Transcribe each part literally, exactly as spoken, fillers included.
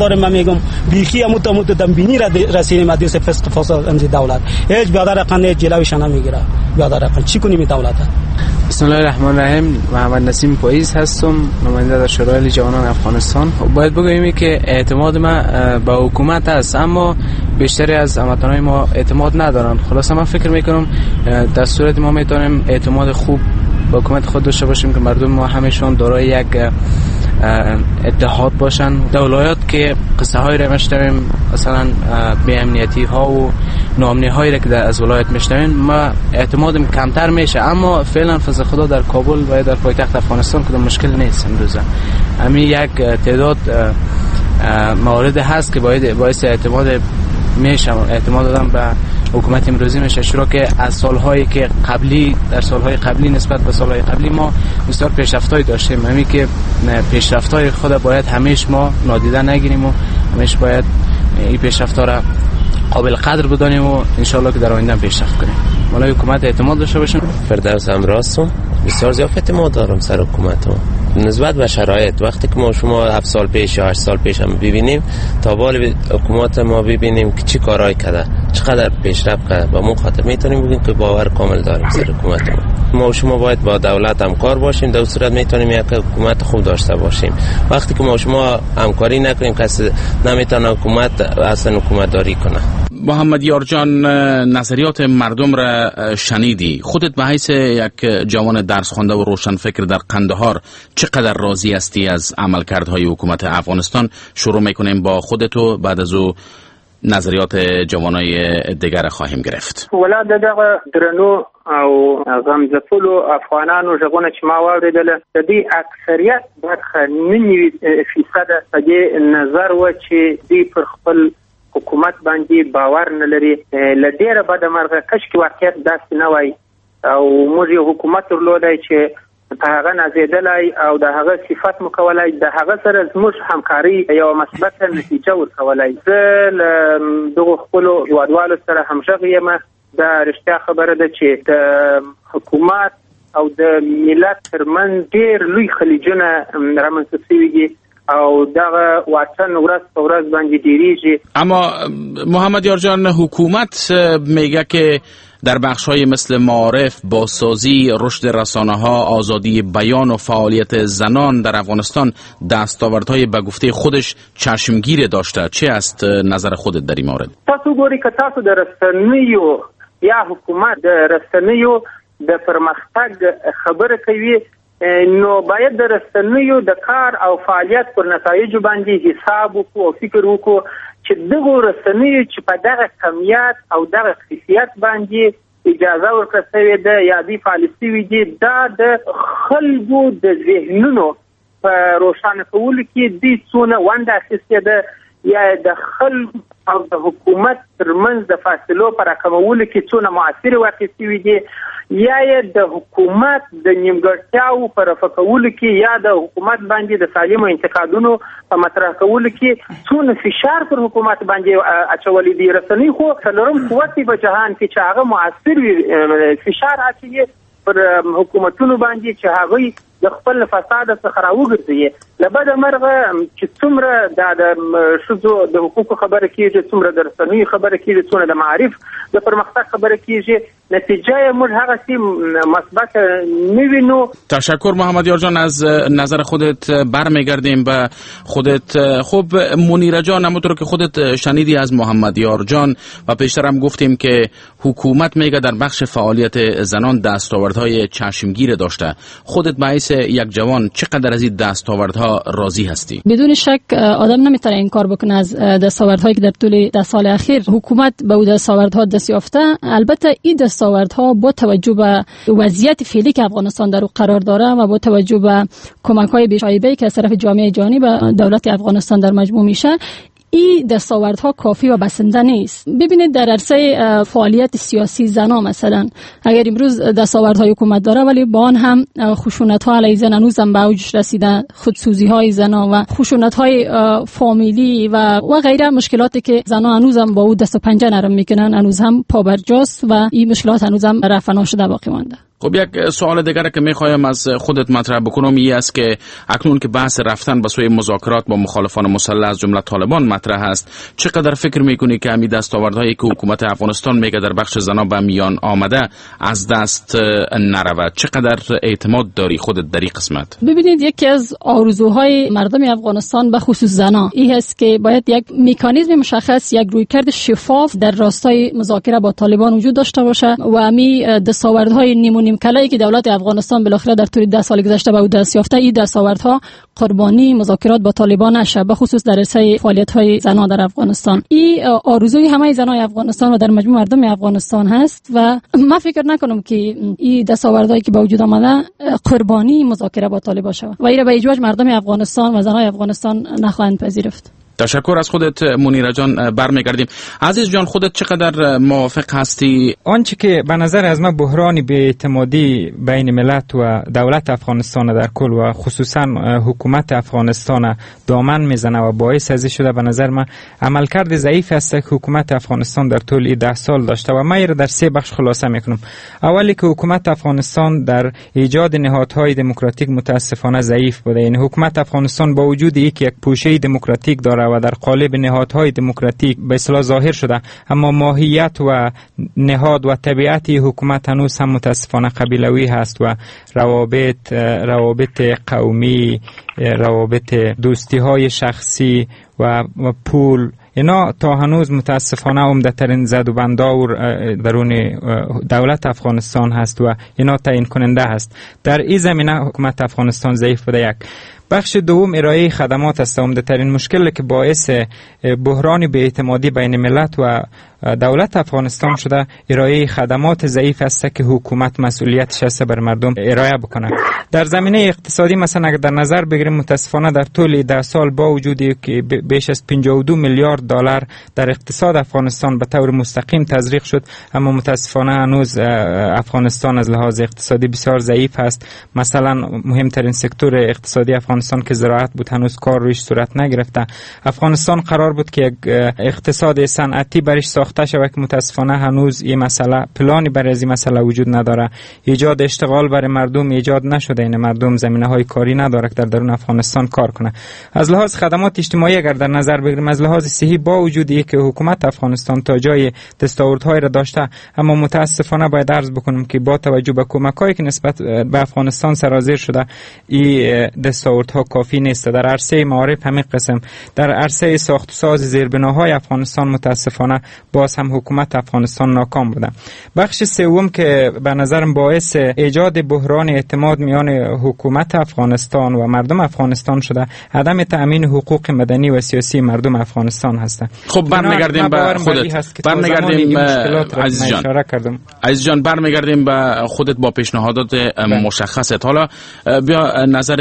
نداریم. من میگم بیخی اموت اموت دنبینی را رسیدیم حدیث فسق فساد امز دولت هیچ بیادر رقم جلویش نمیگیره. بیادر رقم چی کنیم دولت؟ بسم الله الرحمن الرحیم. محمد نسیم پاییز هستم، نماینده در شورای جوانان افغانستان. باید بگوییم که اعتماد ما به حکومت است، اما بیشتری از هموطنان ما اعتماد ندارن. خلاصه من فکر میکنم در صورت ما میتونیم اعتماد خوب به حکومت خود داشته باشیم که مردم ما همشون دارای یک اتحاد باشن. در ولایات که قصه هایی را میشنویم، مثلا بی امنیتی ها و ناامنی هایی را که از ولایت میشنویم، ما اعتمادم کمتر میشه. اما فعلا فضل خدا در کابل و در پایتخت افغانستان کدام مشکل نیست. امروزه همین یک تعداد موارد هست که باید باعث اعتماد میشه، اعتماد دادن به حکومت امروزی میشه، چرا که از سالهای که قبلی در سالهای قبلی نسبت به سالهای قبلی ما بسیار پیشرفت‌هایی داشتیم. همین که پیشرفت‌های خود باید همیشه ما نادیده نگیریم و همیشه باید این پیشرفت‌ها را قابل قدر بدانیم و ان شاءالله که در آینده پیشرفت کنیم. مالای حکومت اعتماد داشته باشیم. فردوس امراستم، بسیار زیاد اعتماد دارم سر حکومت ها نسبت به شرایط. وقتی که ما شما هفت سال پیش یا هشت سال پیش هم ببینیم تا بال حکومت ما ببینیم که چی کارهای کرده، چقدر پیشرفت کرده، با ما خاطر میتونیم بگیم که باور کامل داریم سر حکومت ما. ما شما باید با دولت همکار باشیم، در صورت میتونیم یک حکومت خوب داشته باشیم. وقتی که ما شما همکاری نکنیم کسی نمیتونه حکومت اصلا حکومت داری کنه. محمد یار جان، نظریات مردم را شنیدی. خودت به حیث یک جوان درس خوانده و روشن فکر در قندهار چقدر راضی هستی از عملکردهای حکومت افغانستان؟ شروع میکنیم با خودت و بعد از او نظریات جوانای دیگر خواهیم گرفت. ولادت دغه درنو او غمزفلو افغانانو ژغونه چې ما واورېدل د دې اکثریت برخه نوي فیصد په دې نظر و چې دې پر خپل حکومت باندې باور نه لري. ل ډیره بده مرغه کشکې واقعیت داسې نه وای او موږ یو حکومت درلودای چې په هغه نازېدلی او د هغه صفات مو کولای، د هغه سره زموږ همکاري یو مثبته نتیجه ورکولای. زه له دغو خپلو هېوادوالو سره همغږی یم. دا رښتیا خبره ده چې د حکومت او د ملت ترمنځ ډېر لوی خلیجونه رامنځته شوي دي او دغه واټن ورځ په ورځ باندې ډېرېږي. اما محمد یار جان، حکومت میگه که در بخش‌های مثل معارف، بازسازی، رشد رسانه‌ها، آزادی بیان و فعالیت زنان در افغانستان دستاوردهای به گفته خودش چشمگیر داشته. چه است نظر خودت در این مورد؟ تاسو ګورئ که تاسو د رسنیو یا حکومت د رسنیو د پرمختګ خبره کوي، نو باید د رسنیو د کار او فعالیت پر نتایجو باندې حساب وکړو او فکر وکړو چې دغه رسنیو چې په دغه کمیت او دغه کیفیت باندې اجازه ورکړل شوې ده یا دې فعال شوي دي، دا د خلکو د ذهنونو په روښانه کولو کې دې څونه ونډه اخیستې ده یا د خلکو او د حکومت ترمنځ د فاصلو په راکمولو کې څونه مؤثرې واقع شوي دي، یا یې د حکومت د نیمګړتیاو په رفع کولو کې یا د حکومت باندې د سالمو انتقادونو په مطرح کولو کې څونه فشار پر حکومت باندې اچولی دي. رسنۍ خو څلورم قوت په جهان کې چې هغه مؤثر وي، فشار اچوي پر حکومتونو باندې چې هغوی د خپل فساد څخه راوګرځي. له بده مرغه چې څومره د ښځو د حقوقو خبره کېږي، څومره د رسنیو خبره کېږي، څومره د معارف د پرمختګ خبره کېږي، نتیجه یې موږ هغسې مثبت نه وینو. تشکر محمد یار جان. از نظر خودت برمیگردیم به خودت. خب منیره جان، همونطور که خودت شنیدی از محمد یار جان و پیشتر هم گفتیم که حکومت میگه در بخش فعالیت زنان دستاوردهای چشمگیر داشته. خودت به حیث یک جوان چقدر از این دستاوردها راضی هستی؟ بدون شک آدم نمیتونه انکار بکنه از دستاوردهایی که در طول ده سال اخیر حکومت به اون دستاوردها دست یافته. البته این دستاوردها با توجه به وضعیت فعلی که افغانستان در قرار داره و با توجه به کمک‌های بی‌شایبه‌ای که از طرف جامعه جهانی به دولت افغانستان در مجموع میشه، این دستاوردها کافی و بسنده نیست. ببینید در عرصه فعالیت سیاسی زنان مثلا اگر امروز دستاوردهای حکومت داره ولی با آن هم خشونت‌ها علیه زن هنوز هم به اوجش رسیدن، خودسوزی‌های زنان و خشونت‌های فامیلی و و غیره مشکلاتی که زنان هنوز هم با او دست و پنجه نرم میکنن هنوز هم پابرجاست و این مشکلات هنوز هم رفع نشده باقی مانده. خب یک سوال دیگر که میخوایم از خودت مطرح بکنم این است که اکنون که بحث رفتن به سوی مذاکرات با مخالفان مسلح از جمله طالبان مطرح است، چقدر فکر میکنی که همین دستاوردهایی که حکومت افغانستان میگه در بخش زنا به میان آمده از دست نرود؟ چقدر اعتماد داری خودت در این قسمت؟ ببینید، یکی از آرزوهای مردم افغانستان به خصوص زنا این است که باید یک مکانیزم مشخص، یک رویکرد شفاف در راستای مذاکره با طالبان وجود داشته باشه و همین دستاوردهای نیم و نیم کلایی که دولت افغانستان بالاخره در طول ده سال گذشته به او دست یافته، این دستاوردها قربانی مذاکرات با طالبان نشه، به خصوص در رسای فعالیت‌های زنا در افغانستان. این آرزوی همه زنای افغانستان و در مجموع مردم افغانستان هست و من فکر نکنم که این دستاوردهایی که به وجود آمده قربانی مذاکره با طالبان شود و این به اجبار مردم افغانستان و زنای افغانستان نخواهند پذیرفت. تشکر از خودت منیره جان. برمیگردیم. عزیز جان، خودت چقدر موافق هستی؟ آنچه که به نظر از من بحران بی‌اعتمادی بین ملت و دولت افغانستان در کل و خصوصا حکومت افغانستان دامن میزنه و باعث ازی شده، به نظر من عملکرد ضعیف است که حکومت افغانستان در طول این ده سال داشته و من این را در سه بخش خلاصه میکنم. اولی که حکومت افغانستان در ایجاد نهادهای دموکراتیک متاسفانه ضعیف بوده. یعنی حکومت افغانستان با وجود اینکه یک پوشه دموکراتیک داره و در قالب نهادهای دموکراتیک به اصطلاح ظاهر شده، اما ماهیت و نهاد و طبیعت حکومت هنوز هم متاسفانه قبیلوی هست و روابط روابط قومی، روابط دوستی های شخصی و, و پول، اینا تا هنوز متاسفانه عمده‌ترین زد و بنداور درون دولت افغانستان هست و اینا تعیین کننده هست. در این زمینه حکومت افغانستان ضعیف بوده. یک بخش دوم ارائه خدمات است. عمده‌ترین مشکلی که باعث بحران بی‌اعتمادی بین ملت و دولت افغانستان شده ارائه خدمات ضعیف است که حکومت مسئولیتش است بر مردم ارائه بکنه. در زمینه اقتصادی مثلا اگر در نظر بگیریم، متاسفانه در طول ده سال با وجودی که بیش از پنجاه و دو میلیارد دلار در اقتصاد افغانستان به طور مستقیم تزریق شد، اما متاسفانه هنوز افغانستان از لحاظ اقتصادی بسیار ضعیف است. مثلا مهمترین سکتور اقتصادی افغانستان که زراعت بود هنوز کار روش صورت نگرفته. افغانستان قرار بود که یک اقتصاد صنعتی برش ساخته شود که متاسفانه هنوز این مسئله پلانی برای این مسئله وجود نداره. ایجاد اشتغال برای مردم ایجاد نشده. این مردم زمینه‌های کاری نداره که در درون افغانستان کار کنه. از لحاظ خدمات اجتماعی اگر در نظر بگیریم، از لحاظ صحی با وجودی که حکومت افغانستان تا جای دستاوردهای را داشته، اما متاسفانه باید عرض بکنم که با توجه به کمک‌هایی که نسبت به افغانستان سرازیر شده، این دستاوردها کافی نیست. در عرصه معارف همین قسم، در عرصه ساخت و ساز زیربناهای افغانستان متاسفانه باز هم حکومت افغانستان ناکام بوده. بخش سوم که به نظرم باعث ایجاد بحران اعتماد میان حکومت افغانستان و مردم افغانستان شده، عدم تأمین حقوق مدنی و سیاسی مردم افغانستان هست. خب برمیگردیم به خودت. برمیگردیم عزیز جان. عزیز جان برمیگردیم به خودت با پیشنهادات مشخصت. حالا بیا نظر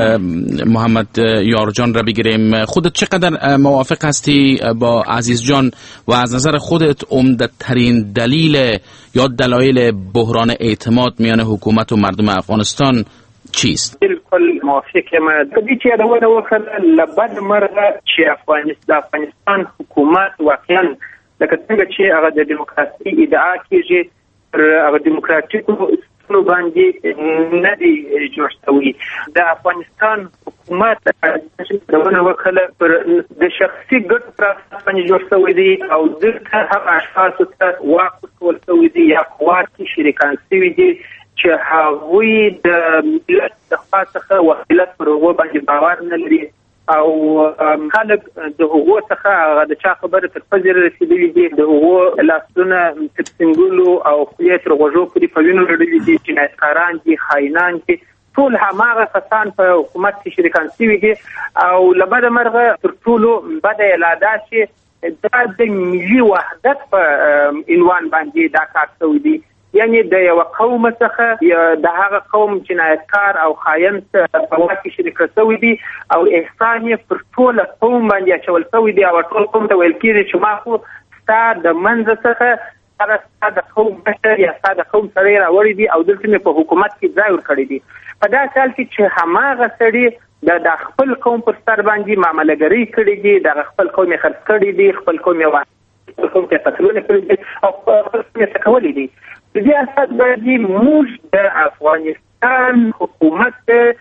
محمد یارجان را بگیریم. خودت چقدر موافق هستی با عزیز جان و از نظر خودت عمده ترین دلیل یا دلایل بحران اعتماد میان حکومت و مردم افغانستان چیست؟ بالکل موافقم. کدی چې دا ونه وکړه لبد مرغه چې افغانستان افغانستان حکومت واقعا لکه څنګه چې هغه د دیموکراسي ادعا کیږي، هغه دیموکراتیکو نو باندې نه دی جوړ شوی. د افغانستان حکومت چې دونه وکړه پر د شخصي ګټو پر اساس باندې جوړ شوی دی او دغه هغه اشخاص ته واک ورکول شوی دی یا قوات شریکان شوی دي چې هغوی د ملت د خوا څخه وکیلت پر هغو باندې باور نه لري او خلک د هغو څخه هغه د چا خبره تر پزې رسېدلي دي، د هغو لاسونه تر سنګولو او خولې تر غوږو پورې په وینو لړلي دي، جنایتکاران دي، خاینان دي، ټول هماغه کسان په حکومت کې شریکان شوي دي. او له بده مرغه تر ټولو بده یې لا دا چې دا د ملي وحدت په عنوان باندې دا کار شوی دی. یعنی د یو قوم څخه د هغه قوم جنایتکار او خاین په واک کې شریک شوی دي او احسان یې پر ټول قوم باندې اچول شوی دی او ټول قوم ته ویل کېږي چې ما خو ستا د منځ څخه هغه ستا د قوم مشر یا ستا د قوم سړی راوړی دي او دلته مې په حکومت کې ځای ورکړی دي. په داسې حال کې چې هماغه سړي د خپل قوم پر سر باندې معاملهګري کړې دي، د خپل قوم یې خرڅ کړي دي، خپل قوم یې خپل قوم ته قتلونه کړي دي او خپل قوم یې څکولي دي. دې اساس باندې موږ د افغانستان حکومت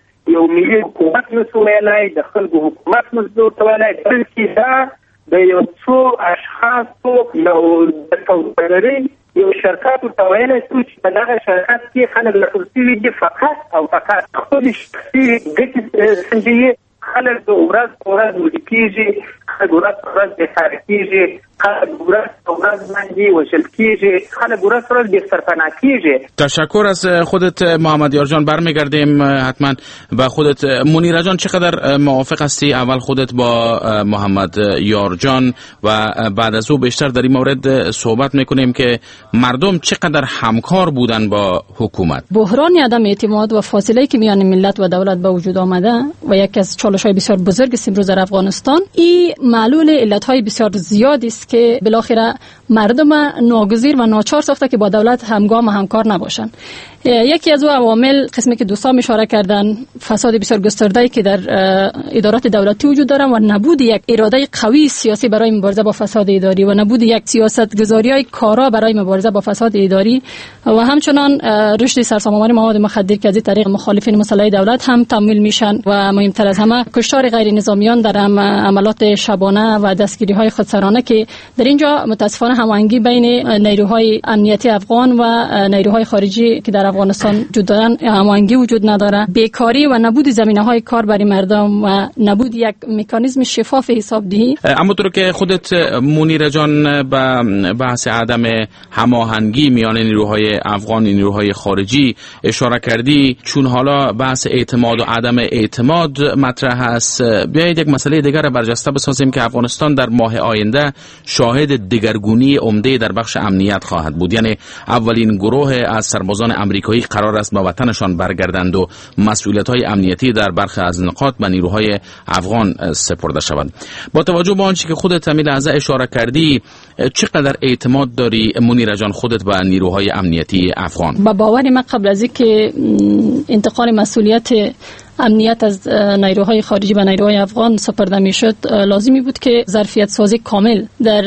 یو ملي حکومت نسو ویلای، د خلکو حکومت نسو ویلای، بلکې دا د یو څو اشخاصو یو د سوداګرۍ یو شرکاتو ته ویلی شو چې په دغه شرکت کې خلک راټول شوي دي فقط او فقط خپلې شخصي ګټې سنجوي. خلک د ورځ په ورځ وژل کېږي، خلک ورځ په ورځ بېکاره کېږي، خلک ورځ په ورځ باندې وژل کېږي، خلک ورځ په ورځ بېسرپناه کېږي. تشکر از خودت محمد یار جان. برمیگردیم حتما به خودت. منیره جان چقدر موافق هستی اول خودت با محمد یار جان و بعد از او بیشتر در این مورد صحبت میکنیم که مردم چقدر همکار بودن با حکومت؟ بحران عدم اعتماد و فاصله که میان ملت و دولت به وجود آمده و یکی از چالش‌های بسیار بزرگ است امروز در افغانستان، این معلول علت‌های بسیار زیادی است که بالاخره مردم ناگزیر و ناچار ساخته که با دولت همگام و همکار نباشند. یکی از او عوامل قسمی که دوستان اشاره کردن، فساد بسیار گسترده‌ای که در ادارات دولتی وجود دارند و نبود یک اراده قوی سیاسی برای مبارزه با فساد اداری و نبود یک سیاست‌گذاری‌های کارا برای مبارزه با فساد اداری و همچنان رشد سرسام‌آوری مواد مخدر که از این طریق مخالفین مسلح دولت هم تمویل میشن و مهمتر از همه کشتار غیر نظامیان در عملات شبانه و دستگیری‌های خودسرانه که در اینجا متاسفانه هماهنگی بین نیروهای امنیتی افغان و نیروهای خارجی که در افغانستان وجود دارن هماهنگی وجود نداره. بیکاری و نبود زمینه‌های کار برای مردم و نبود یک مکانیزم شفاف حسابدهی. اما تو که خودت منیره جان به بحث عدم هماهنگی میان نیروهای افغان و نیروهای خارجی اشاره کردی، چون حالا بحث اعتماد و عدم اعتماد مطرح است، بیایید یک مسئله دیگر را برجسته بسازیم که افغانستان در ماه آینده شاهد دگرگونی عمده در بخش امنیت خواهد بود. یعنی اولین گروه از سربازان امریکایی قرار است به وطنشان برگردند و مسئولیت‌های امنیتی در برخی از نقاط به نیروهای افغان سپرده شوند. با توجه به آنچه که خودت همین لحظه اشاره کردی، چقدر اعتماد داری منیره جان خودت به نیروهای امنیتی افغان؟ با باور من قبل از اینکه انتقال مسئولیت امنیت از نیروهای خارجی به نیروهای افغان سپرده میشد، لازمی بود که ظرفیت سازی کامل در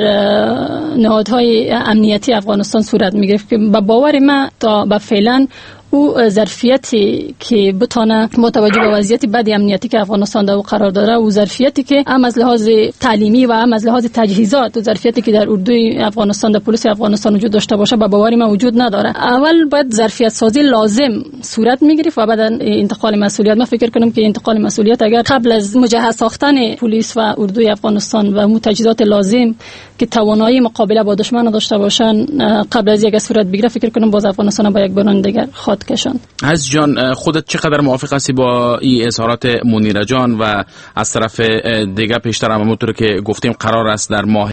نهادهای امنیتی افغانستان صورت میگرفت که با باور من تا به فعلا او ظرفیتی که بتونه با توجه به وضعیت بد امنیتی که افغانستان در او قرار داره، او ظرفیتی که هم از لحاظ تعلیمی و هم از لحاظ تجهیزات و ظرفیتی که در اردوی افغانستان، در پلیس افغانستان وجود داشته باشه، با باور من وجود نداره. اول باید ظرفیت سازی لازم صورت میگرفت و بعد انتقال مسئولیت. من فکر کنم که انتقال مسئولیت اگر قبل از مجهز ساختن پلیس و اردوی افغانستان و تجهیزات لازم که توانایی مقابله با دشمن داشته باشن قبل از یک صورت بگیره، فکر کنم باز افغانستان با یک بحران دیگر خواهد کشاند. از جان خودت چقدر موافق هستی با این اظهارات منیره جان و از طرف دیگه پیشتر همونطور که گفتیم قرار است در ماه